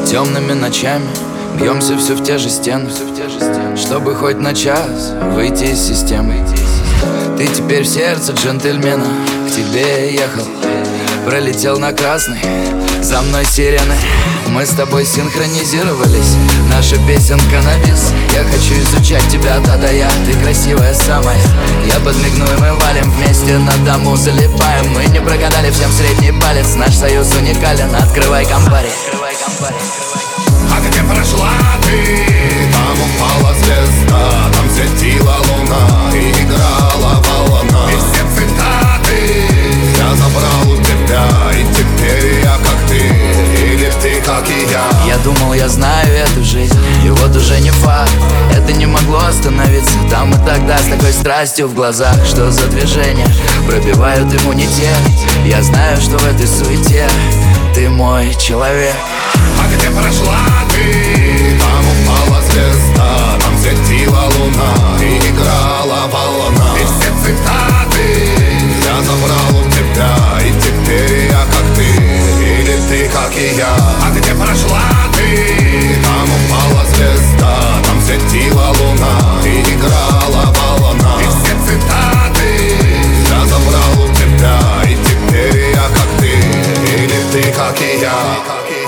Темными ночами бьемся все в те же стены, чтобы хоть на час выйти из системы. Ты теперь в сердце джентльмена, к тебе я ехал, пролетел на красный, за мной сирены. Мы с тобой синхронизировались, наша песенка на бис. Я хочу изучать тебя да я, ты красивая самая. Я подмигну и мы валим вместе, на дому залипаем. Мы не прогадали, всем средний палец, наш союз уникален. Открывай компари. А где прошла ты? Там упала звезда, там светила луна и играла волна. И все цитаты я забрал у тебя, и теперь я как ты, или ты как и я. Я думал, я знаю эту жизнь, и вот уже не факт. Это не могло остановиться там и тогда, с такой страстью в глазах. Что за движения пробивают иммунитет? Я знаю, что в этой суете ты мой человек. А где прошла ты? Там упала звезда, там светила луна и играла волна. И все цитаты я забрал у тебя, и теперь я как ты, или ты как и я. А где прошла ты? Там упала звезда, там светила луна и играла волна. И все цитаты я забрал у тебя, и теперь я как ты, или ты как и я.